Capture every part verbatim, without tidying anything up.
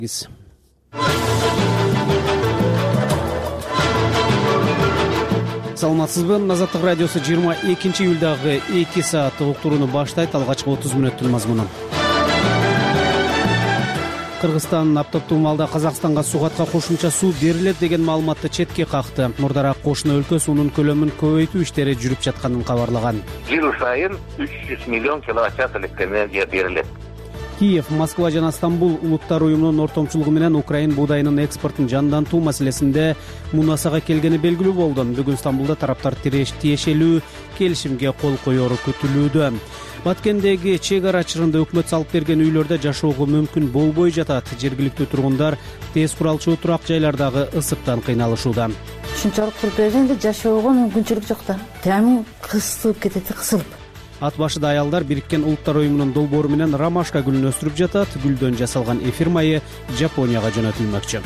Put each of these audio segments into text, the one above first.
Саламатсызбы? Азаттык радиосу жыйырма экинчи июлдагы эки сааттык уктурууну баштайт. Алгачкы отуз мүнөттүн мазмуну. Кыргызстан аптаптуу маалда Казакстанга сугатка кошумча суу берилет деген маалыматты четке какты. Мурдараак кошуна өлкө суунун көлөмүн көбөйтүү иштери жүрүп жатканын кабарлаган. Жыл сайын үч жүз миллион киловатт час электр энергия берилет. Киев, Москва жана Стамбул улуттар уюмунун ортомчулугу менен Украин буудайынын экспортун жандантуу маселесинде мунасага келгени белгилүү болду. Бүгүн Стамбулда тараптар тиешелүү келишимге кол коеру күтүлүүдө. Баткендеги чек ара чырында өкмөт салып берген үйлөрдө жашоого мүмкүн болбой жатат. Жергиликтүү тургундар тез куралчуу турак жайлардагы ысыктан кыйналышууда. Ушунчалык куруп бергенде жашоого мүмкүнчүлүк жок да. Тами кысылып кетет, кысылып. Ат башыда аялдар Бириккен улуттар уюмунун долбоору менен ромашка гүлүн өстүрүп жатат. Гүлдөн жасалган эфир майы Жапонияга жөнөтүлмөкчү.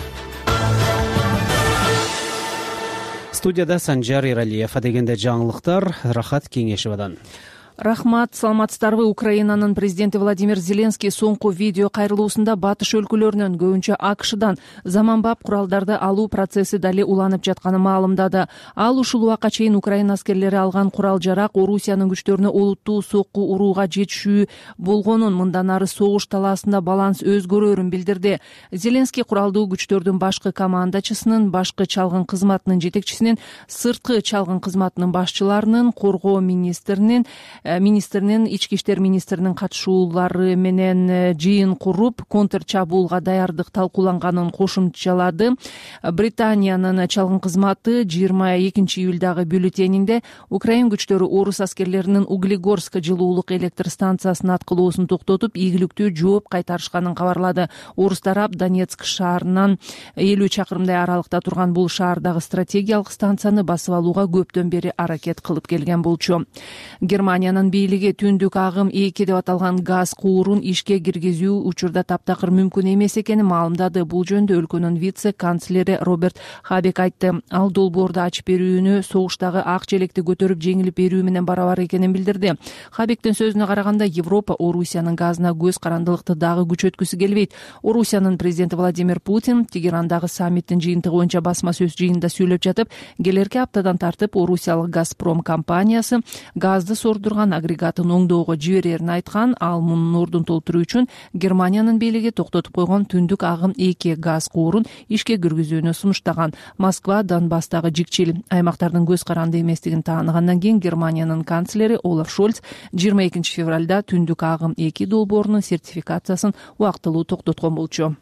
Студияда Санжар Иралиев. Дегенде жаңылыктар Рахат Кеңешевадан. Рахмат, саламатсыздарбы? Украинанын президенти Владимир Зеленский соңку видео кайрылуусунда батыш өлкөлөрүнөн, көбүнчө АКШдан заманбап куралдарды алуу процесси дали уланып жатканын маалымдады. Ал ушул убакка чейин Украина аскерлери алган курал-жарак Орусиянын күчтөрүнө олуттуу сокку урууга жетишүү болгонун, мындан ары согуш талаасында баланс өзгөрөрүн билдирди. Зеленский куралдуу күчтөрдүн башкы командачысынын, башкы чалгын кызматынын жетекчисинин, сырткы чалгын кызматынын башчыларынын, коргоо министринин министринин, ички иштер министринин катышуулары менен жыйын куруп, контр чабуулга даярдык талкууланганын кошумчалады. Британиянын чалгын кызматы жыйырма экинчи июлдагы бюллетенинде Украин күчтөрү орус аскерлеринин Углегорск жылуулук электр станциясынын аткылоосун токтотуп, ийгиликтүү жооп кайтарышканын кабарлады. Орус тарап Донецк шаарынан элүү чакырымдай аралыкта турган бул шаардагы стратегиялык станцияны басып алууга көптөн бери аракет кылып келген болчу. Германия бийлиги түндүк агым эки деп аталган газ куурун ишке киргизүү учурда таптакыр мүмкүн эмес экенин маалымдады. Бул жөнүндө өлкөнүн вице-канцлери Роберт Хабек айтты. Ал долбоорду ачып берүүнү согуштагы ак желекти көтөрүп жеңилип берүү менен барабар экенин билдирди. Хабектин сөзүнө караганда, Европа Орусиянын газына көз карандылыкты дагы күчөткүсү келбейт. Орусиянын президенти Владимир Путин Тегерандагы саммиттин жыйынтыгы боюнча басма сөз жыйынында сүйлөп жатып, келерки аптадан тартып Орусиялык Газпром компаниясы газды сордурган агрегатын оңдоого жиберерин айткан. Ал мунун ордун толтуруу үчүн Германиянын бийлиги токтотуп койгон түндүк агым эки газ куурун ишке киргизүүнү сунуштаган. Москва Донбасстагы жикчил аймактардын көз каранды эместигин тааныгандан кийин Германиянын канцлери Олаф Шольц жыйырма экинчи февралда түндүк агым эки долбоорунун сертификациясын убактылуу токтоткон болчу.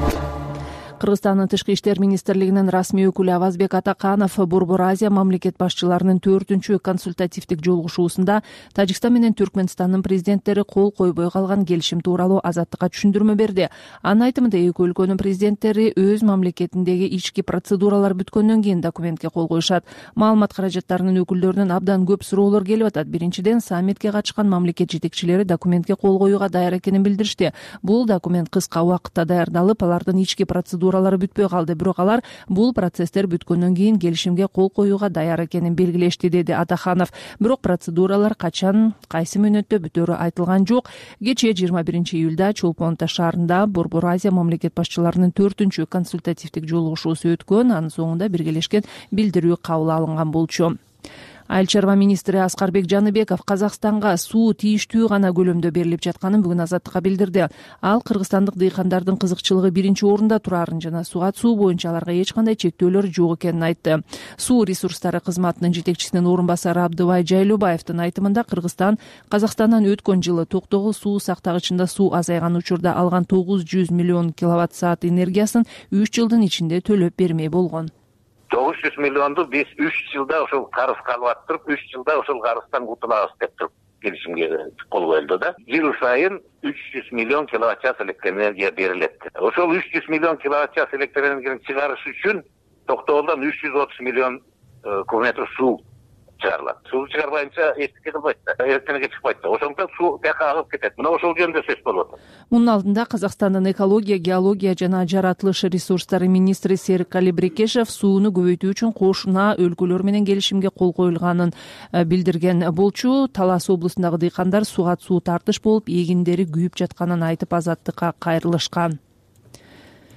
Кыргызстандын тышкы иштер министрлигинин расмий өкүлү Авазбек Атаканов Борбор Азия мамлекет башчыларынын төртүнчү консультативдик жолугушуусунда Тажикстан менен Түркмөнстандын президенттери кол койбой калган келишим тууралуу Азаттыкка түшүндүрмө берди. Анын айтымында, эки өлкөнүн президенттери өз мамлекетиндеги ички процедуралар бүткөндөн кийин документке кол коюшат. Маалымат каражаттарынын өкүлдөрүнөн абдан көп суроолор келип атат. Биринчиден, саммитке катышкан мамлекет жетекчилери документке кол коюуга даяр экенин билдиришти. Бул документ кыска убакытта даярдалып, алардын ички процедура бүтпөй калды, бирок алар бул процесстер бүткөндөн кийин келишимге кол коюуга даяр экенин белгилешти, деди Атаханов. Бирок процедуралар качан, кайсы мүнөттө бүтөрү айтылган жок. Кечээ жыйырма биринчи июлда Чолпон Ата шаарында Борбор Азия мамлекет башчыларынын төртүнчү консультативдик жолугушуусу өткөн. Анын соңунда биргелешкен билдирүү кабыл алынган болчу. Айыл чарба министри Аскарбек Жаныбеков Казакстанга суу тийиштүү гана көлөмдө берилип жатканын бүгүн Азаттыкка билдирди. Ал кыргызстандык дыйкандардын кызыкчылыгы биринчи орунда турарын жана суга суу боюнча аларга эч кандай чектөөлөр жок экенин айтты. Суу ресурстары кызматынын жетекчисинин орун басары Абдыбай Жайлообаевдин айтымында, Кыргызстан Казакстандан өткөн жылы токтогул суу сактагычында суу азайган учурда алган тогуз жүз миллион киловатт саат энергиясын үч жылдын ичинде төлөп бермей болгон. тогуз жүз миллионду биз үч жылда ошол карызга алып атып, үч жылда ошол карыздан кутулабыз деп туруп келишимге кол коюлду да. Жыл сайын үч жүз миллион киловатт час электр энергия берилет. Ошол үч жүз миллион киловатт час электр энергияны чыгарыш үчүн токтогулдан үч жүз отуз миллион кубометр суу чыгарылат. Суу чыгарбайынча эчтеке кылбайт да, эртеңге чыкпайт да. Ошондуктан суу бияка агып кетет. Мына ошол жөнүндө сөз болуп атат. Мунун алдында Казакстандын экология, геология жана жаратылыш ресурстары министри Серик Калибрекешев сууну көбөйтүү үчүн кошуна өлкөлөр менен келишимге кол коюлганын билдирген болчу. Талас облусундагы дыйкандар суга суу тартыш болуп, эгиндери күйүп жатканын айтып Азаттыкка кайрылышкан.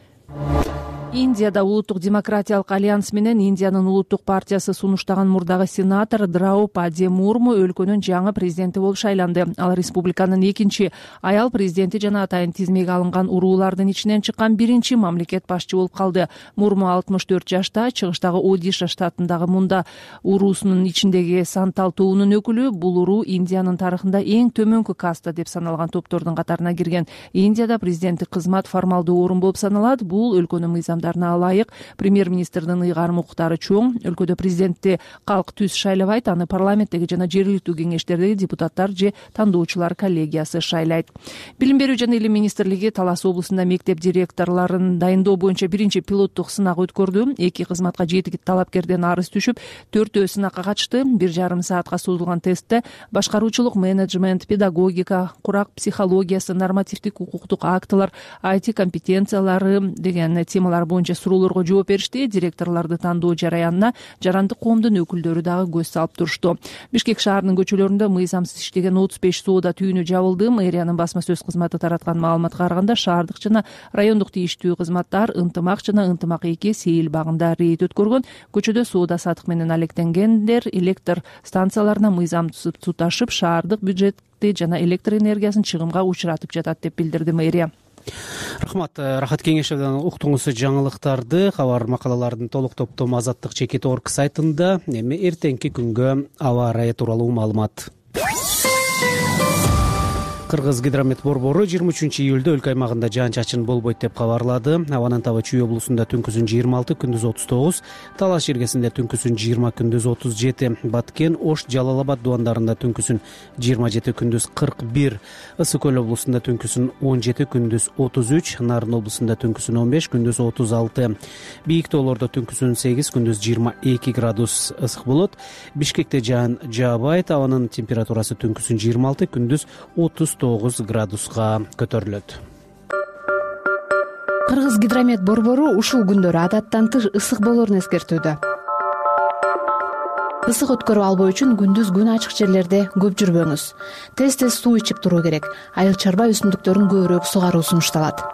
Индияда улуттук демократиялык альянс менен Индиянын улуттук партиясы сунуштаган мурдагы сенатор Драупади Мурму өлкөнүн жаңы президенти болуп шайланды. Ал республиканын экинчи аял президенти жана атайын тизмеге алынган уруулардын ичинен чыккан биринчи мамлекет башчы болуп калды. Мурму алтымыш төрт жашта, чыгыштагы Одиша штатындагы Мунда уруусунун ичиндеги Сантал тобунун өкүлү. Бул уруу Индиянын тарыхында эң төмөнкү каста деп саналган топтордун катарына кирген. Индияда президенттик кызмат формалдуу орун болуп саналат. Бул өлкөнүн мыйзам ылайык. Премьер-министрдин ыйгарым укуктары чоң. Өлкөдө президентти калк түз шайлабайт, аны парламенттеги жана жергиликтүү кеңештердеги депутаттар же тандоочулар коллегиясы шайлайт. Билим берүү жана илим министрлиги Талас облусунда мектеп директорлорун дайындоо боюнча биринчи пилоттук сынак өткөрдү. Эки кызматка жети талапкерден арыз түшүп, төртөө сынакка катышты. Бир жарым саатка созулган тестте башкаруучулук, менеджмент, педагогика, курак психологиясы, нормативдик укуктук актылар, ай ти компетенциялары деген темалар боюнча суроолорго жооп беришти. Директорлорду тандоо жараянына жарандык коомдун өкүлдөрү дагы көз салып турушту. Бишкек шаарынын көчөлөрүндө мыйзамсыз иштеген отуз беш соода түйүнү жабылды. Мэриянын басма сөз кызматы тараткан маалыматка караганда шаардык жана райондук тийиштүү кызматтар ынтымак жана ынтымак эки сейил багында рейд өткөргөн. Көчөдө соода сатык менен алектенгендер электр станцияларына мыйзамсыз суу ташып, шаардык бюджетти жана электр энергиясын чыгымга учуратып жатат деп билдирди мэрия. Рахмат, Рахат Кеңешевден уктуңуз жаңылыктарды. Кабар макалалардын толук топтому Азаттык чекит орг сайтында. Эми эртеңки күнгө аба ырайы тууралуу маалымат. Кыргыз гидромет борбору жыйырма үчүнчү июлда өлкө аймагында жаан-чачын болбойт деп кабарлады. Абанын табы Чүй облусунда түнкүсүн жыйырма алты, күндүз отуз тогуз, Талас жергесинде түнкүсүн жыйырма, күндүз отуз жети, Баткен, Ош, Жалал Абад дубандарында түнкүсүн жыйырма жети, күндүз кырк бир, Ысык көл облусунда түнкүсүн он жети, күндүз отуз үч, Нарын облусунда түнкүсүн он беш, күндүз отуз алты, Бийик тоолордо түнкүсүн сегиз, күндүз жыйырма эки градус ысык болот. Бишкекте жаан жаабайт, абанын температурасы түнкүсүн жыйырма алты, күндүз отуз тогуз градуска көтөрүлөт. Кыргыз гидромет борбору ушул күндөрү адаттан тыш ысык болоорун эскертүүдө. Ысык өткөрүп албоо үчүн күндүз күн ачык жерлерде көп жүрбөңүз. Тез-тез суу ичип туруу керек. Айыл чарба өсүмдүктөрүн көбүрөөк сугаруу сунушталат.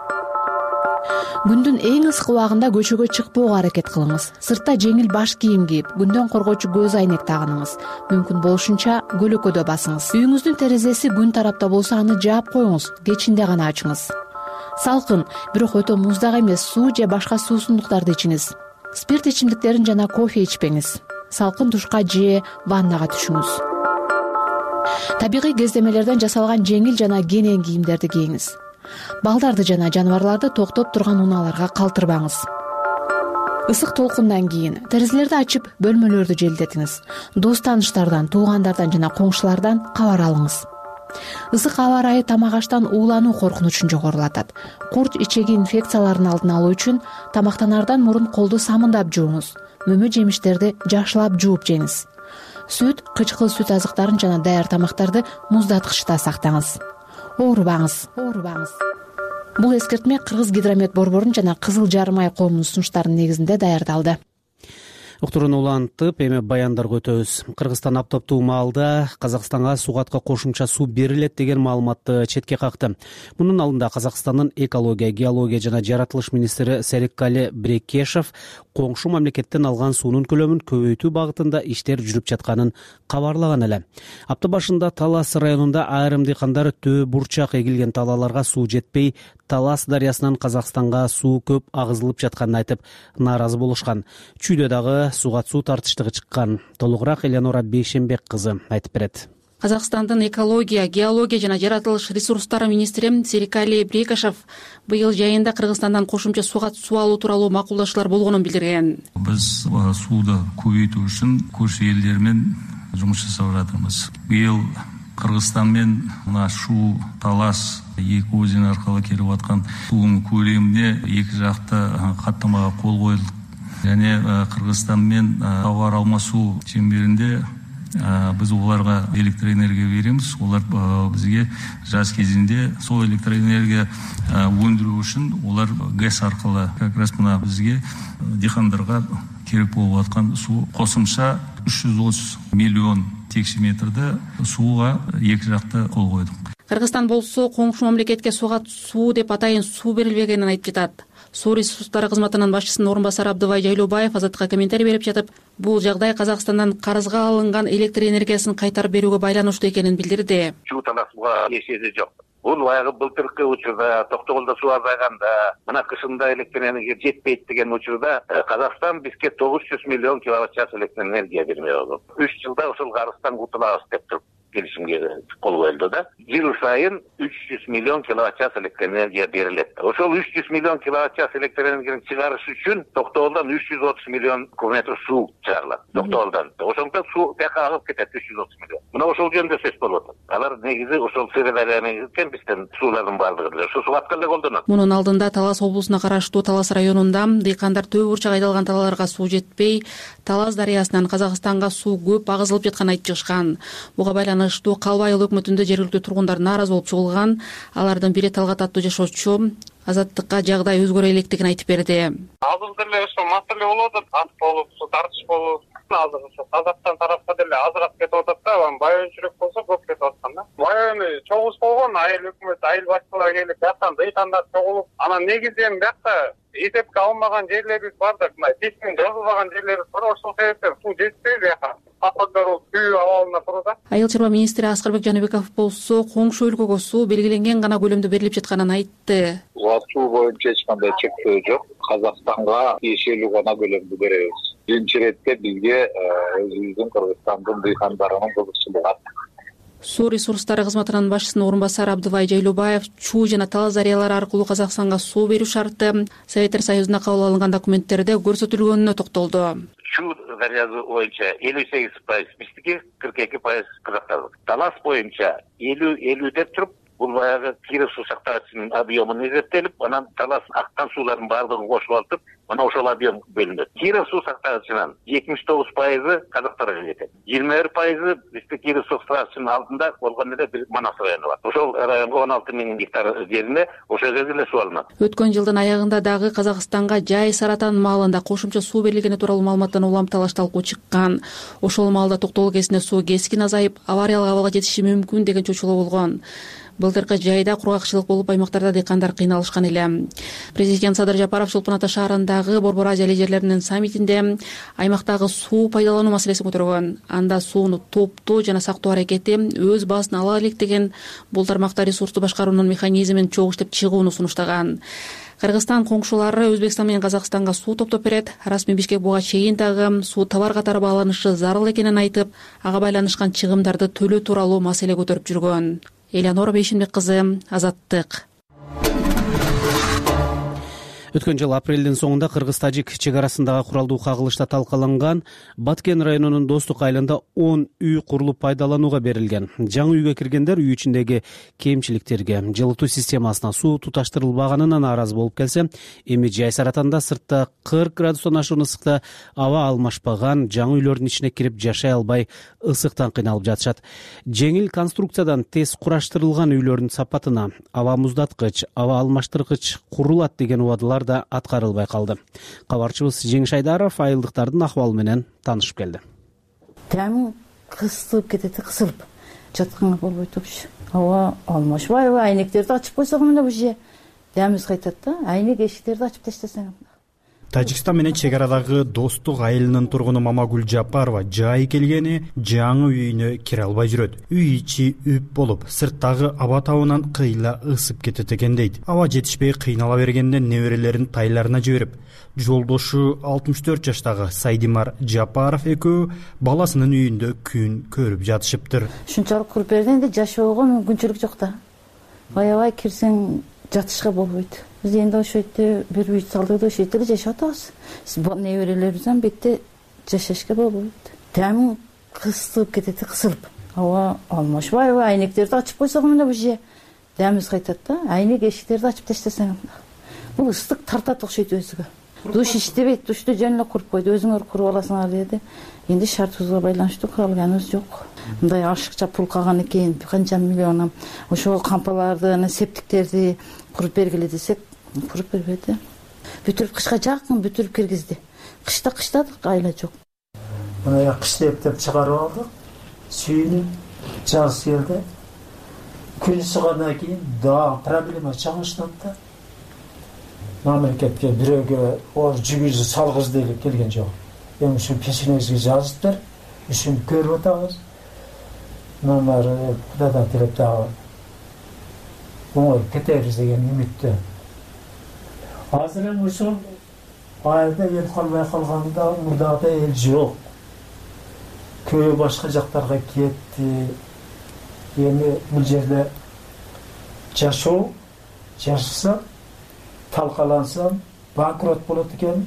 Күндүн эң ысык убагында көчөгө чыкпоого аракет кылыңыз. Сыртта жеңил баш кийим кийип, күндөн коргоочу көз айнек тагыныңыз. Мүмкүн болушунча көлөкөдө басыңыз. Үйүңүздүн терезеси күн тарапта болсо, аны жаап коюңуз, кечинде гана ачыңыз. Салкын, бирок өтө муздак эмес суу же башка суусундуктарды ичиңиз. Спирт ичимдиктерин жана кофе ичпеңиз. Салкын душка же ваннага түшүңүз. Табигый кездемелерден жасалган жеңил жана кенен кийимдерди кийиңиз. Балдарды жана жаныбарларды токтоп турган унааларга калтырбаңыз. Ысык толкундан кийин терезелерди ачып, бөлмөлөрдү желдетиңиз. Дос тааныштардан, туугандардан жана коңшулардан кабар алыңыз. Ысык аба ырайы тамак аштан уулануу коркунучун жогорулатат. Курч ичеги инфекцияларын алдын алуу үчүн тамактанардан мурун колду самындап жууңуз. Мөмө жемиштерди жакшылап жууп жеңиз. Сүт, кычкыл сүт азыктарын жана даяр тамактарды муздаткычта сактаңыз. Оорубаңыз, оорубаңыз. Бул эскертме Кыргыз гидромет борборунун жана Кызыл жарым ай коомунун сунуштарынын негизинде даярдалды. Уктурууну улантып, эми баяндарга өтөбүз. Кыргызстан аптаптуу маалда Казакстанга сугатка кошумча суу берилет деген маалыматты четке какты. Мунун алдында Казакстандын экология, геология жана жаратылыш министри Сериккали Брекешев коңшу мамлекеттен алган суунун көлөмүн көбөйтүү багытында иштер жүрүп жатканын кабарлаган эле. Апта башында Талас районунда айрым дыйкандар төө бурчак эгилген талааларга суу жетпей, Талас дарыясынан Казакстанга суу көп агызылып жатканын айтып, нааразы болушкан. Чүйдө дагы суга суу тартыштыгы чыккан. Толугураак Элеонора Бейшенбек кызы айтып берет. Казакстандын экология, геология жана жаратылыш ресурстары министри Сериккали Брекешев быйыл жайында Кыргызстандан кошумча суга суу алуу тууралуу макулдашуулар болгонун билдирген. Биз сууду көбөйтүү үчүн көршү элдер менен жумуш жасап жатырбыз. Быйыл Кыргызстан менен мына Шу, Талас эки өзен аркылуу келип аткан суунун көлөмүнө эки жакты каттамага кол коюлду. Және Кыргызстан менен товар алмасуу чеңберинде биз оларга электроэнергия беребиз. Олар бизге жаз кезинде сол электроэнергия өндүрүү үчүн олар ГЭС аркылуу как раз мына бизге дыйкандарга керек болуп аткан суу кошумча үч жүз отуз миллион текше метрди сууга эки жакты кол койдук. Кыргызстан болсо коңшу мамлекетке суга суу деп атайын суу берилбегенин айтып жатат. Суу ресурстары кызматынын башчысынын орун басары Абдыбай Жайлообаев Азаттыкка комментарий берип жатып, бул жагдай Казакстандан карызга алынган электр энергиясын кайтарып берүүгө байланыштуу экенин билдирди. Чуу талашууга эшеги жок. Бул баягы былтыркы учурда Токтогулда суу азайганда, мына кышында электр энергия жетпейт деген учурда Казакстан бизге тогуз жүз миллион киловатт час электр энергия бермей болду. үч жылда ошол карыздан кутулабыз деп туруп келишимге кол коюлду да. Жыл сайын үч жүз миллион киловатт час электр энергия берилет. Ошол үч жүз миллион киловатт час электр энергияны чыгарыш үчүн Токтогулдан үч жүз отуз миллион кубометр суу чыгарылат. Токтогулдан. Ошондо суу бияка агып кетет үч жүз отуз миллион. Мына ошол жөнүндө сөз болуп атат. Алар негизи ошол Сырдарияны экен бизден суулардын баардыгы ошо сугатка эле колдонот. Мунун алдында Талас облусуна караштуу Талас районунда дыйкандар төө бурчак айдалган талааларга суу жетпей, Талас дарыясынан Казакстанга суу көп агызылып жатканын айтып чыгышкан. Буга байланыштуу Калбай айыл өкмөтүндө жергиликтүү тургундар нааразы болуп чыгылган. Алардын бири Талгат аттуу жашоочу Азаттыкка жагдай өзгөрө электигин айтып берди. Азыр деле ошо маселе болуп атат, ат болуп, тартыш болуп, азыр ошо Казакстан тарапка деле азыраак кетип атат да, Баян жүрөк болсо көп кетип аткан да. Баян чогуш болгон, айыл өкмөт, айыл башчылары келип жактан дыйкандар чогулуп, анан негизи эми биякта эсепке алынбаган жерлерибиз бар да, мына тесиң жазылбаган жерлерибиз бар, ошол себептен суу жетпей бияка. Айыл чарба министри Аскарбек Жаныбеков болсо коңшу өлкөгө суу белгиленген гана көлөмдө берилип жатканын айтты. Суу боюнча эч кандай чектөө жок. Казакстанга тиешелүү гана көлөмдө беребиз. Биринчи иретте бизге өзүбүздүн Кыргызстандын дыйкандарынын кызыкчылыгы. Суу ресурстары кызматынын башчысынын орун басары Абдыбай Жайлообаев Чуу жана Талас дарыялары аркылуу Казакстанга суу берүү шарты Советтер Союзунда кабыл алынган документтерде көрсөтүлгөнүнө токтолду. Чуу дарыясы боюнча элүү сегиз пайыз биздики, кырк эки пайыз казактардык. Талас боюнча элүү элүү деп туруп, бул баягы Киров суу сактагычынын объемун эсептелип, анан Талас аккан суулардын баардыгын кошуп алып, мына ошол объем бөлүнөт. Киров суу сактагычынын жетимиш тогуз пайызы казактарга жетет. жыйырма бир пайызы бизде Киров суу сактагычынын алдында болгон эле бир Манас району бар. Ошол районго он алты миң гектар жерине ошол жерде эле суу алынат. Өткөн жылдын аягында дагы Казакстанга Жай Саратан маалында кошумча суу берилгени тууралуу маалыматтан улам талаш талкуу чыккан. Ошол маалда Токтогул КЭСине суу кескин азайып, авариялык абалга жетиши мүмкүн деген чочулоо болгон. Былтыркы жайда кургакчылык болуп, аймактарда дыйкандар кыйналышкан эле. Президент Садыр Жапаров Чолпон Ата шаарындагы Борбор Азия лидерлеринин саммитинде аймактагы суу пайдалануу маселесин көтөргөн. Анда сууну топтоо жана сактоо аракети өз баасын ала элек деген, бул тармакта ресурсту башкаруунун механизмин чогуу иштеп чыгууну сунуштаган. Кыргызстан коңшулары Өзбекстан менен Казакстанга суу топтоп берет. Расмий Бишкек буга чейин дагы суу товар катары бааланышы зарыл экенин айтып, ага байланышкан чыгымдарды төлөө тууралуу маселе көтөрүп жүргөн. Элеонора Бейшенбек кызы, Азаттык. Өткөн жыл апрелдин соңунда Кыргыз-Тажик чек арасындагы куралдуу кагылышта талкаланган Баткен районунун Достук айылында он үй курулуп пайдаланууга берилген. Жаңы үйгө киргендер үй ичиндеги кемчиликтерге, жылытуу системасына суу туташтырылбаганына нааразы болуп келсе, эми Жай Саратанда сыртта кырк градустан ашуун ысыкта аба алмашпаган жаңы үйлөрдүн ичине кирип жашай албай ысыктан кыйналып жатышат. Жеңил конструкциядан тез кураштырылган үйлөрдүн сапатына аба муздаткыч, аба алмаштыргыч курулат деген убадалар да аткарылбай калды. Кабарчыбыз Жеңиш Айдаров айылдыктардын акыбалы менен таанышып келди. Тәмин кысылып кетет, кысылып жатканга болбойт болчу. Аба алмашпайбы, айнектерди ачып койсок мына бу же дәмиз кайтат да, айнек эшиктерди ачып таштасаң. Тажикстан менен чек арадагы Достук айылынын тургуну Мамагүл Жапарова жай келгени жаңы үйүнө кире албай жүрөт. Үй ичи үп болуп, сырттагы аба табынан кыйла ысып кетет экен дейт. Аба жетишпей кыйнала бергенде неберелерин тайларына жиберип, жолдошу алтымыш төрт жаштагы Сайдимар Жапаров экөө баласынын үйүндө күн көрүп жатышыптыр. Ушунчалык куруп бергенде жашоого мүмкүнчүлүк жок да. Аябай кирсең жатышка болбойт. Биз энди ошо жерде бир үй салдык да ошо жерде жашап атабыз. Неберелерибизден бетте жашашка болбойт. Тәмин кысылып кетет, кысылып. Аба алмашпайбы, айнектерди ачып койсок мына бу же дәмиз кайтат да, айнек эшиктерди ачып таштасаң. Бул ыстык тартат окшойт өзүгө. Душ иштебейт, душты жөн эле куруп койду, өзүңөр куруп аласыңар деди. Энди шартыбызга байланыштуу куралганыбыз жок. Мындай ашыкча пул калган экен, канча миллион. Ошол кампаларды, септиктерди куруп бергиле десек, куруп бербеди. Бүтүрүп кышка жакын бүтүрүп киргизди. Кышта кыштадык, айла жок. Мына кыш деп чыгарып алдык. Сүйүнүп, жаз келди. Күн ысыгандан кийин да проблема чаңыштады да. мамлекетке бирөөгө оор жүгүзү салгыз деп келген жок. Эми ушу печенегибизге жазыптыр. Ушуну көрүп атабыз. Номер Кудайдан тилеп дагы оңой кетебиз деген үмүттө. Азыр эми ушул айылда ел калбай калганда мурдагыдай эл жок. Көбү башка жактарга кетти. Эми бул жерде жашоо, жашаса, талкалансам, банкрот болот экен.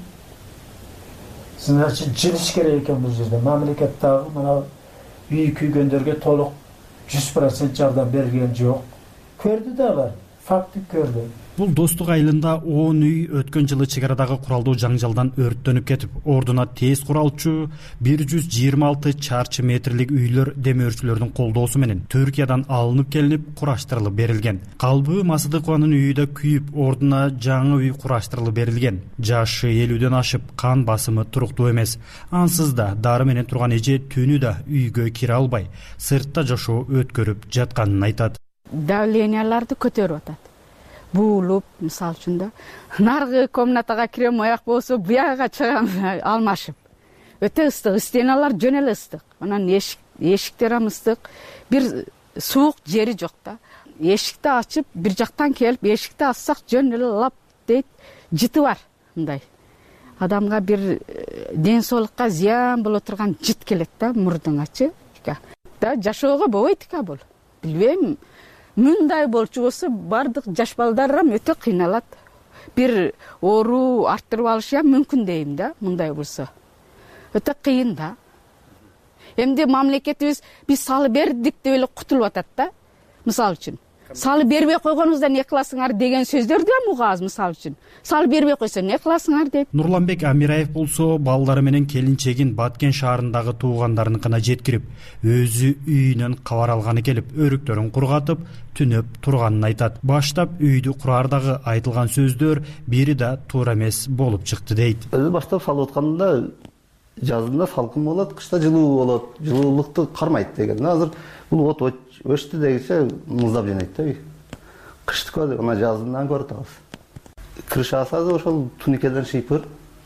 Значит, жылыш керек экен бул жерде. Мамлекет дагы мына үй күйгөндөргө толук жүз процент жардам берилген жок. Көрдү да алар, факты көрдү. Бул Достук айылында он үй өткөн жылы чек арадагы куралдуу жаңжалдан өрттөнүп кетип, ордуна тез куралчу бир жүз жыйырма алты чарчы метрлик үйлөр демөөрчүлөрдүн колдоосу менен Түркиядан алынып келинип, кураштырылып берилген. Калбы Масыдыкованын үйү да күйүп, ордуна жаңы үй кураштырылып берилген. Жашы элүүдөн ашып, кан басымы туруктуу эмес. Ансыз да дары менен турган эже түнү да үйгө кире албай, сыртта жашоо өткөрүп жатканын айтат. Давленияларды көтөрүп атат. Буулуп, мисалы үчүн да, наркы комнатага кирем аяк болсо, буяга чыгам алмашып. Өтө ыстык, стеналар жөн эле ыстык. Анан эшик, эшиктер ham ыстык. Бир суук жери жок да. Эшикти ачып, бир жактан келип, эшикти ачсак жөн эле лап дейт, жыты бар. Мындай. Адамга бир ден соолукка зыян боло турган жыт келет да, мурдуңачы. Да жашоого болбойт экен бул. Билбейм. Мындай болчу болсо бардык жаш балдар ham өтө кыйналат. Бир оору арттырып алышы ham мүмкүн дейм да, мындай болсо. Өтө кыйын да. Эмди мамлекетибиз биз салып бердик деп эле кутулуп атат да. Мисалы үчүн, салып бербей койгонуңузда не кыласыңар деген сөздөрдү ham угабыз, мисалы үчүн. Салып бербей койсо не кыласыңар дейт. Нурланбек Амираев болсо балдары менен келинчегин Баткен шаарындагы туугандарыныкына жеткирип, өзү үйүнөн кабар алганы келип, өрүктөрүн кургатып, түнөп турганын айтат. Баштап үйдү курардагы айтылган сөздөр бири да туура эмес болуп чыкты дейт. Өзү баштап салып атканда жазында салкын болот, кышта жылуу болот, жылуулукту кармайт деген. Азыр бул от өчтү дегенче муздап жөнөйт да үй. Кышты көрдүк, ана жазындан көрүп атабыз. Крышасы ошол туникеден шыйпыр.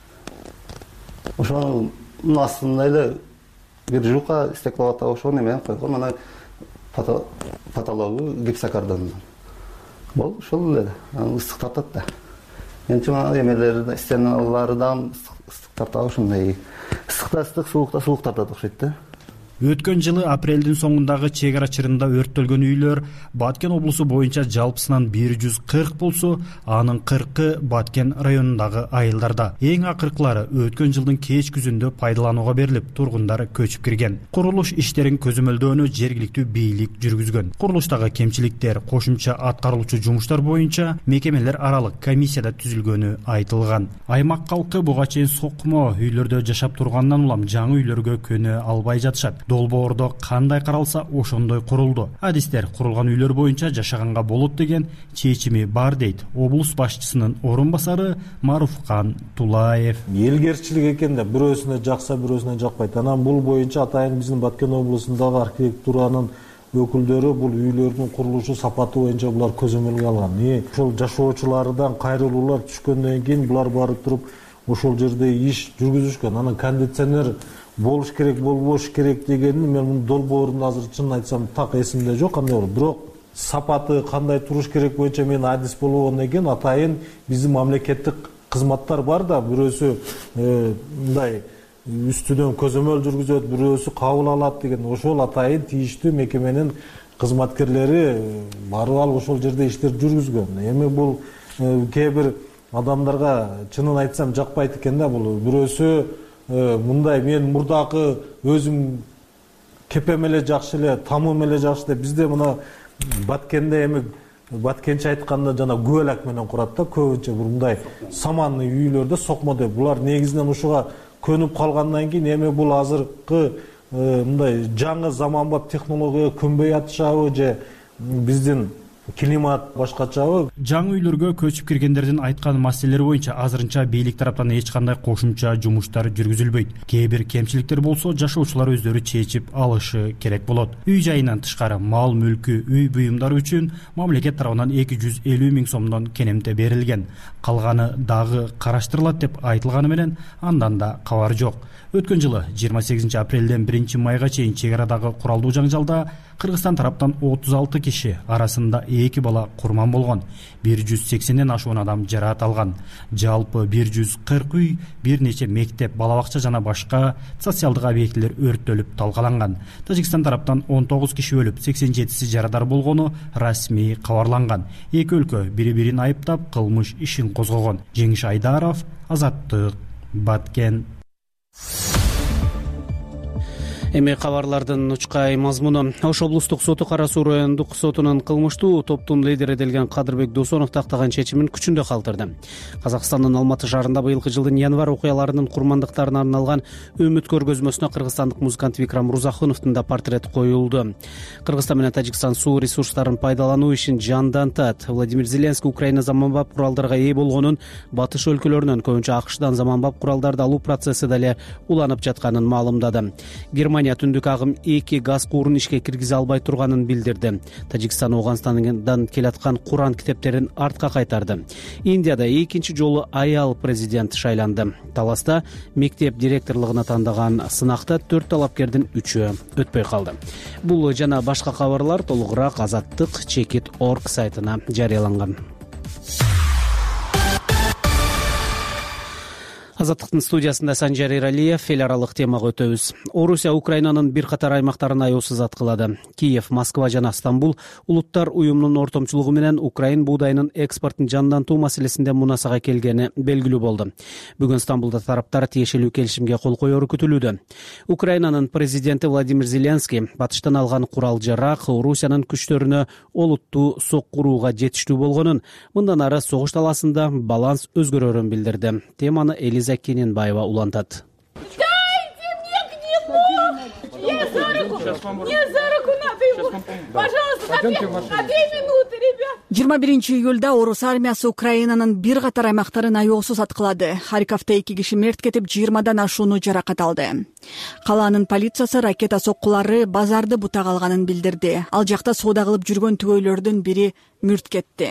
Ошол астында эле бир жука стекловата ошол немен койгон, ана потологу гипсокартондан. Бул ошол эле ыстык тартат да. Менчи ана эмелери, стеналары да ыстык тартат, ошондой. Ыстыкта ыстык, суукта суук тартат окшойт да. Өткөн жылы апрелдин соңундагы чек ара чырында өрттөлгөн үйлөр Баткен облусу боюнча жалпысынан бир жүз кырк болсо, анын кыркы Баткен районундагы айылдарда. Эң акыркылары өткөн жылдын кеч күзүндө пайдаланууга берилип, тургундар көчүп кирген. Курулуш иштерин көзөмөлдөөнү жергиликтүү бийлик жүргүзгөн. Курулуштагы кемчиликтер, кошумча аткарылуучу жумуштар боюнча мекемелер аралык комиссияда түзүлгөнү айтылган. Аймак калкы буга чейин сокмо үйлөрдө жашап тургандан улам жаңы үйлөргө көнө албай жатышат. Долбоордо кандай каралса ошондой курулду. Адистер курулган үйлөр боюнча жашаганга болот деген чечими бар дейт облус башчысынын орун басары Маруфкан Тулаев. Элгерчилик экен да, бирөөсүнө жакса, бирөөсүнө жакпайт. Анан бул боюнча атайын биздин Баткен облусундагы архитектуранын өкүлдөрү бул үйлөрдүн курулушу сапаты боюнча булар көзөмөлгө алган. Ошол жашоочулардан кайрылуулар түшкөндөн кийин булар барып туруп ошол жерде иш жүргүзүшкөн. Анан кондиционер болуш керек, болбош керек дегенин мен мунун долбоорун азыр чын айтсам так эсимде жок, кандай болот. Бирок сапаты кандай туруш керек боюнча мен адис болгондон кийин атайын биздин мамлекеттик кызматтар бар да, бирөөсү мындай үстүнөн көзөмөл жүргүзөт, бирөөсү кабыл алат деген ошол атайын тийиштүү мекеменин кызматкерлери барып алып ошол жерде иштер жүргүзгөн. Эми бул кээ бир адамдарга чынын айтсам жакпайт экен да, бул бирөөсү мындай мен мурдакы өзүм кепем эле жакшы эле, тамым эле жакшы деп бизде мына Баткенде эми баткенче айтканда жана күбөлак менен курат да, көбүнчө мындай саманный үйлөрдө сокмо деп. Булар негизинен ушуга көнүп калгандан кийин эми бул азыркы мындай жаңы заманбап технологияга көнбөй атышабы же биздин климат башкачабы. Жаңы үйлөргө көчүп киргендердин айткан маселелери боюнча азырынча бийлик тараптан эч кандай кошумча жумуштар жүргүзүлбөйт. Кээ бир кемчиликтер болсо жашоочулар өздөрү чечип алышы керек болот. Үй жайынан тышкары мал мүлкү, үй буюмдары үчүн мамлекет тарабынан эки жүз элүү миң сомдон кенемте берилген. Калганы дагы караштырылат деп айтылганы менен андан да кабар жок. Өткөн жылы жыйырма сегизинчи апрелден биринчи майга чейин чек арадагы куралдуу жаңжалда Кыргызстан тараптан отуз алты киши, арасында эки бала курман болгон. бир жүз сексенден ашуун адам жараат алган. Жалпы бир жүз кырк үй, бир нече мектеп, балабакча жана башка социалдык объектилер өрттөлүп талкаланган. Тажикстан тараптан он тогуз киши өлүп, сексен жетиси жарадар болгону расмий кабарланган. Эки өлкө бири-бирин айыптап кылмыш ишин козгогон. Жеңиш Айдаров, Азаттык, Баткен. Эми кабарлардын учкай мазмуну. Ош облустук соту Кара Суу райондук сотунун кылмыштуу топтун лидери делген Кадырбек Досонов тактаган чечимин күчүндө калтырды. Казакстандын Алматы шаарында быйылкы жылдын январь окуяларынын курмандыктарына арналган үмүт көргөзмөсүнө кыргызстандык музыкант Викрам Рузахуновдун да портрет коюлду. Кыргызстан менен Тажикстан суу ресурстарын пайдалануу ишин жандантат. Владимир Зеленский Украина заманбап куралдарга ээ болгонун, батыш өлкөлөрүнөн, көбүнчө АКШдан заманбап куралдарды алуу процесси дале уланып жатканын маалымдады. Германия түндүк агым эки газ куурун ишке киргизе албай турганын билдирди. Тажикстан Ооганстандан келаткан Куран китептерин артка кайтарды. Индияда экинчи жолу аял президент шайланды. Таласта мектеп директорлугуна тандаган сынакта төрт талапкердин үчөө өтпөй калды. Бул жана башка кабарлар толугураак Азаттык чекит точка орг сайтына жарыяланган. Азаттыктын студиясында Санжар Иралиев. Эл аралык темага өтөбүз. Орусия Украинанын бир катар аймактарын аяусыз аткылады. Киев, Москва жана Стамбул улуттар уюмунун ортомчулугу менен Украин буудайынын экспортун жандантуу маселесинде мунасага келгени белгилүү болду. Бүгүн Стамбулда тараптар тиешелүү келишимге кол коеру күтүлүүдө. Украинанын президенти Владимир Зеленский батыштан алган курал-жарак Орусиянын күчтөрүнө олуттуу соккурууга жетиштүү болгонун, мындан ары согуш таласында баланс өзгөрөрүн билдирди. Теманы Элиза Кененбаева улантат. Дайте мне книгу! Я за руку! Мне за руку надо его! Пожалуйста, на две минуты, ребят! жыйырма биринчи июлда орус армиясы Украинанын бир катар аймактарын аяосуз аткылады. Харьковдо эки киши мерт кетип, жыйырмадан ашууну жаракат алды. Калаанын полициясы ракета соккулары базарды бутак алганын билдирди. Ал жакта соода кылып жүргөн түгөйлөрдүн бири мүрт кетти.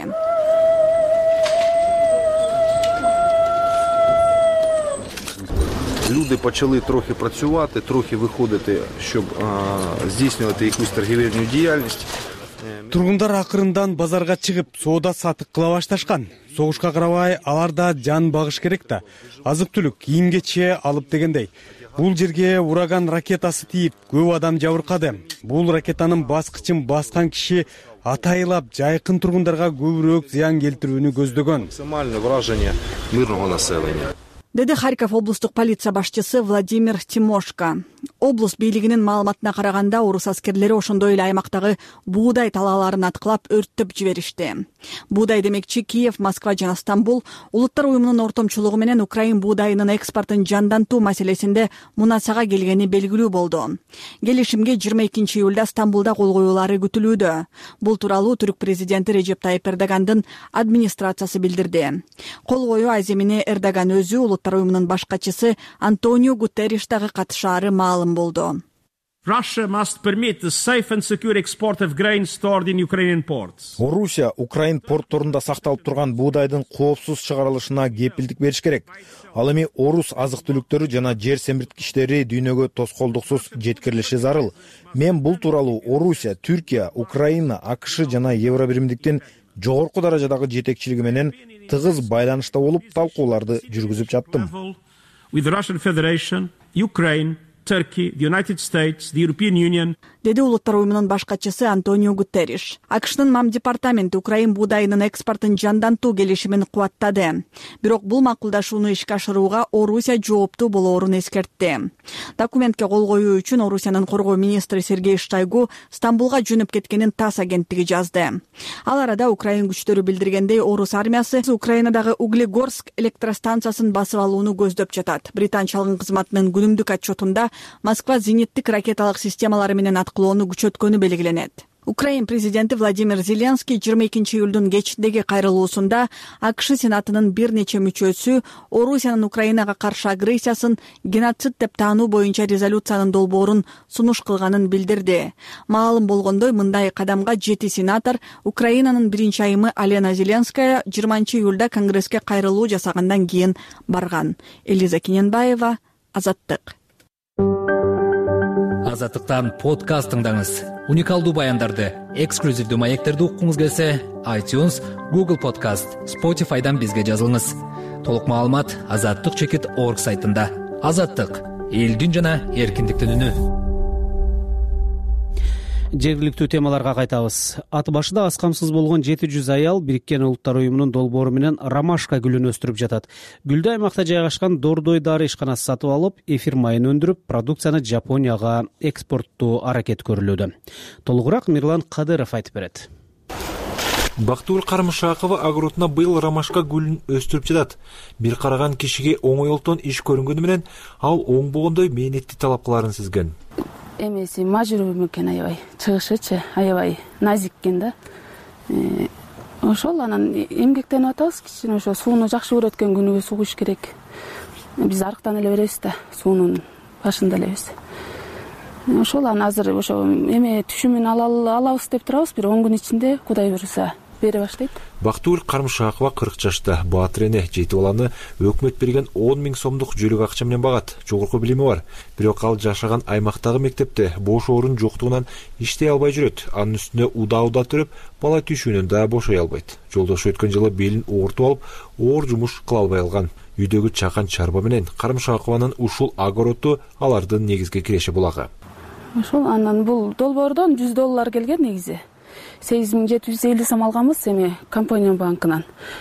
Люди почали трохи працювати, трохи виходити, щоб а, здійснювати якусь торгівельну діяльність. Тургундар акырындан базарга чыгып, соода сатык кыла башташкан. Согушка карабай, алар да жан багыш керек да. Азык-түлүк, кийим-кече алып дегендей. Бул жерге ураган ракетасы тийип, көп адам жабыркады. Бул ракетанын баскычын баскан киши атайылап жайкын тургундарга көбүрөөк зыян келтирүүнү көздөгөн. Максимальное вражение мирного населения. Деди Харьков облустук полиция башчысы Владимир Тимошко. Облус бийлигинин маалыматына караганда, орус аскерлери ошондой эле аймактагы буудай талааларын аткылап өрттөп жиберишти. Буудай демекчи Киев, Москва жана Стамбул улуттар уюмунун ортомчулугу менен Украин буудайынын экспортун жандантуу маселесинде мунасага келгени белгилүү болду. Келишимге жыйырма экинчи июлда Стамбулда кол коюлары күтүлүүдө. Бул тууралуу түрк президенти Режеп Тайип Эрдогандын администрациясы билдирди. Кол коюу аземине Эрдоган өзү, улуттар уюмунун баш катчысы Антонио Гутерриш дагы катышаары маалым болду. Russia must permit the safe and secure export of grain stored in Ukrainian ports. Орусия Украин портторунда сакталып турган буудайдын коопсуз чыгарылышына кепилдик бериш керек. Ал эми орус азык-түлүктөрү жана жер семирткичтери дүйнөгө тоскоолдуксуз жеткирилиши зарыл. Мен бул тууралуу Орусия, Түркия, Украина, АКШ жана Евробиримдиктин жогорку даражадагы жетекчилиги менен тыгыз байланышта болуп талкууларды жүргүзүп жаттым. With the Russian Federation, Ukraine, Turkey, the United States, the European Union. Деди улуттар уюмунун баш катчысы Антонио Гутерриш. АКШнын мам департаменти Украин буудайынын экспортун жандантуу келишимин кубаттады. Бирок бул макулдашууну ишке ашырууга Орусия жооптуу болоорун эскертти. Документке кол коюу үчүн Орусиянын коргоо министри Сергей Штайгу Стамбулга жөнөп кеткенин ТАСС агенттиги жазды. Ал арада Украин күчтөрү билдиргендей, орус армиясы Украинадагы Углегорск электростанциясын басып алууну көздөп жатат. Британ чалгын кызматынын күнүмдүк отчетунда Москва зениттик ракеталык системалары менен аткылоону күчөткөнү белгиленет. Украин президенти Владимир Зеленский жыйырма экинчи июлдун кечиндеги кайрылуусунда АКШ Сенатынын бир нече мүчөсү Орусиянын Украинага каршы агрессиясын геноцид деп таануу боюнча резолюциянын долбоорун сунуш кылганын билдирди. Маалым болгондой, мындай кадамга жети сенатор Украинанын биринчи айымы Алена Зеленская жыйырманчы июлда Конгресске кайрылуу жасагандан кийин барган. Элиза Кененбаева, Азаттык. Азаттыктан подкаст тыңдаңыз. Уникалдуу баяндарды, эксклюзивдүү маектерди уккуңуз келсе, iTunes, Google Podcast, Spotify'дан бизге жазылыңыз. Толук маалымат азаттык чекит орг сайтында. Азаттык — элдин жана эркиндиктин үнү. Жергиликтүү темаларга кайтабыз. Аты башыда аз камсыз болгон жети жүз аял Бириккен Улуттар уюмунун долбоору менен ромашка гүлүн өстүрүп жатат. Гүлдү аймакта жайгашкан Дордой дары ишканасы сатып алып, эфир майын өндүрүп, продукцияны Жапонияга экспорттоо аракет көрүлүүдө. Толугураак Мирлан Кадыров айтып берет. Бактыгүл Кармышакова огородуна быйыл ромашка гүлүн өстүрүп жатат. Бир караган кишиге оңойлуктан иш көрүнгөнү менен ал оңбогондой мээнетти талап кыларын сезген. Эмеси мажуруу экен, аябай чыгышычы аябай назик экен да. Ошол анан эмгектенип атабыз, кичине ошо сууну жакшы көрөт экен, күнүгө суу куюш керек. Биз арыктан эле беребиз да, суунун башында элебиз. Ошол анан азыр ошо эме түшүмүн алабыз деп турабыз, бир он күн ичинде Кудай буйруса бере баштайт. Бактыгүл Кармышакова кырк жашта, баатыр эне, жети баланы өкмөт берген он миң сомдук жөлөк акча менен багат. Жогорку билими бар. Бирок ал жашаган аймактагы мектепте бош орун жоктугунан иштей албай жүрөт. Анын үстүнө уда-уда төрөп, бала түйшүүнөн да бошой албайт. Жолдошу өткөн жылы белин оортуп алып, оор жумуш кыла албай калган. Үйдөгү чакан чарба менен Кармышакованын ушул огороду алардын негизги киреше булагы. Ошол анан бул долбоордон жүз доллар келген негизи. сегиз миң жети жүз элүү сом алганбыз эми компания банкынан.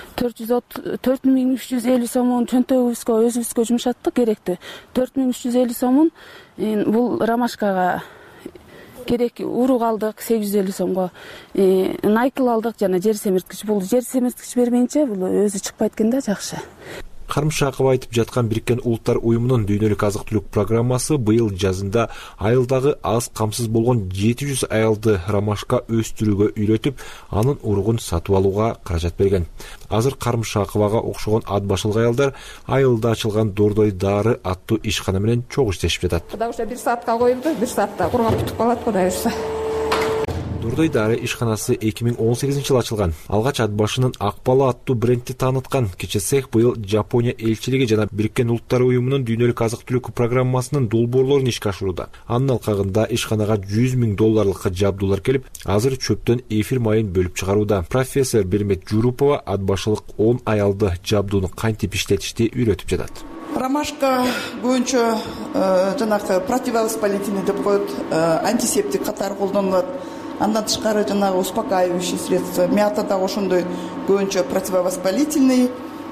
төрт миң үч жүз элүү сомун чөнтөгүбүзгө өзүбүзгө жумшаттык, керектүү. төрт миң үч жүз элүү сомун бул ромашкага керек урук алдык, сегиз жүз элүү сомго. Найкл алдык жана жер семирткич. Бул жер семирткич бермейинче бул өзү чыкпайт экен да, жакшы. Кармышакова айтып жаткан Бириккен Улуттар уюмунун дүйнөлүк азык-түлүк программасы быйыл жазында айылдагы аз камсыз болгон жети жүз аялды ромашка өстүрүүгө үйрөтүп, анын уругун сатып алууга каражат берген. Азыр Кармышаковага окшогон ат башылык аялдар айылда ачылган Дордой дары аттуу ишкана менен чогуу иштешип жатат. Кудай уша бир саатка коюлду, бир саатта кургап бүтүп калат, Кудай уша. Дордой дары ишканасы эки миң он сегизинчи жылы ачылган. Алгач ат башынын Акбала аттуу брендти тааныткан кичи цех быйыл Жапония элчилиги жана Бириккен Улуттар уюмунун дүйнөлүк азык-түлүк программасынын долбоорлорун ишке ашырууда. Анын алкагында ишканага жүз миң долларлык жабдуулар келип, азыр чөптөн эфир майын бөлүп чыгарууда. Профессор Бермет Журупова ат башылык он аялды жабдууну кантип иштетишти үйрөтүп жатат. Ромашка боюнча жанагы противовоспалительный деп коет, антисептик катары колдонулат. Андан тышкары жанагы успокаивающий средства. Мята да ошондой көбүнчө противовоспалительный,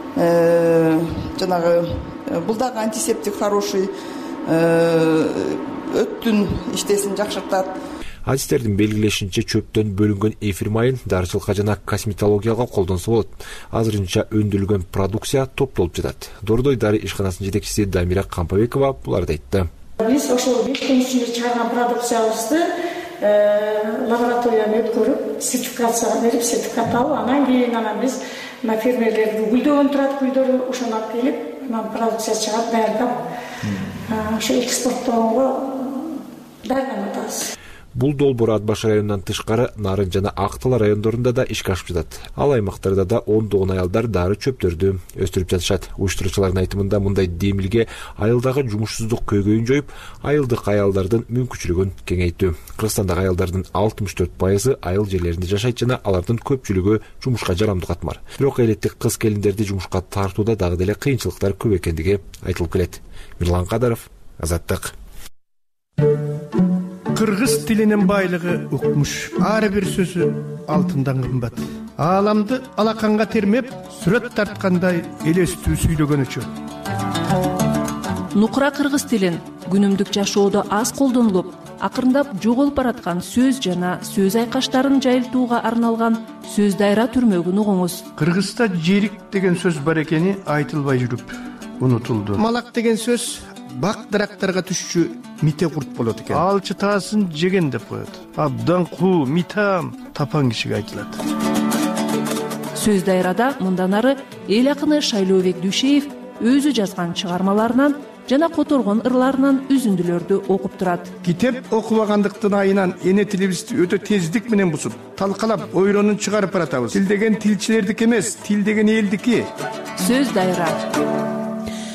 жанагы бул дагы антисептик хороший, өттүн иштесин жакшыртат. Адистердин белгилешинче чөптөн бөлүнгөн эфир майын дарычылыкка жана косметологияга колдонсо болот. Азырынча өндүрүлгөн продукция топтолуп жатат. Дордой дары ишканасынын жетекчиси Дамира Кампабекова буларды айтты. Биз ошол беш күн ичинде чыгарган продукциябызды лабораторияны өткөрүп, сертификация берип, сертификат алып, анан кийин анан биз мына фермерлерди гүлдөгөн турат, гүлдөрү ошону алып келип, анан продукция чыгарып даярдап, ошо экспорттоого даярданып атабыз. Бул долбоор Ат башы районунан тышкары Нарын жана Актала райондорунда да ишке ашып жатат. Ал аймактарда да ондогон аялдар дары чөптөрдү өстүрүп жатышат. Уюштуруучулардын айтымында мындай демилге айылдагы жумушсуздук көйгөйүн жоюп, айылдык аялдардын мүмкүнчүлүгүн кеңейтүү. Кыргызстандагы аялдардын алтымыш төрт пайызы айыл жерлеринде жашайт жана алардын көпчүлүгү жумушка жарамдуу катмар. Бирок элеттик кыз келиндерди жумушка тартууда дагы деле кыйынчылыктар көп экендиги айтылып келет. Мирлан Кадыров, Азаттык. Кыргыз тилинин байлыгы укмуш. Ар бир сөзү алтындан кымбат. Ааламды алаканга термеп, сүрөт тарткандай элестүү сүйлөгөнүчө. Нукура кыргыз тилин күнүмдүк жашоодо аз колдонулуп, акырындап жоголуп бараткан сөз жана сөз айкаштарын жайылтууга арналган сөз дайра түрмөгүн угуңуз. Кыргызда жерик деген сөз бар экени айтылбай жүрүп унутулду. Малак деген сөз бак дарактарга түшчү мите курт болот экен. Ал чытаасын жеген деп коет. Абдан куу, митам тапан кишиге айтылат. Сөз дайрада мындан ары эл акыны Шайлообек Дүйшеев өзү жазган чыгармаларынан жана которгон ырларынан үзүндүлөрдү окуп турат. Китеп окубагандыктын айынан эне тилибизди өтө тездик менен бузуп, талкалап, ойронун чыгарып баратабыз. Тил деген тилчилердики эмес, тил деген элдики. Сөз дайра.